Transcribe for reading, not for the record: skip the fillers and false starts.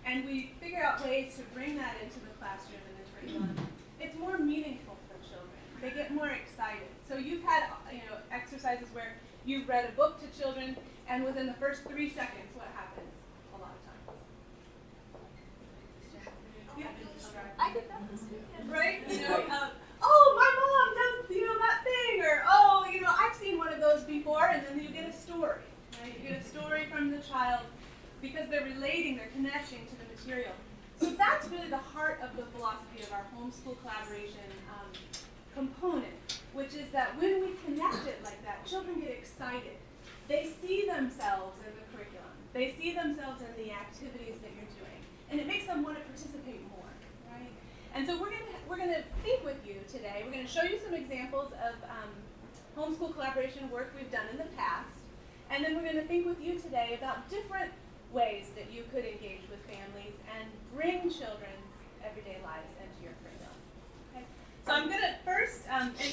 and we figure out ways to bring that into the classroom and the curriculum, it's more meaningful for children. They get more excited. So you've had exercises where you've read a book to children, and within the first 3 seconds, what happens a lot of times? I did that. Right? Oh, my mom does that thing, or I've seen one of those before, and then you get a story. Right? You get a story from the child because they're relating, they're connecting to the material. So that's really the heart of the philosophy of our homeschool collaboration component, which is that when we connect it like that, children get excited. They see themselves in the curriculum. They see themselves in the activities that you're doing, and it makes them want to participate more, right? And so we're gonna think with you today. We're gonna show you some examples of homeschool collaboration work we've done in the past, and then we're gonna think with you today about different ways that you could engage with families and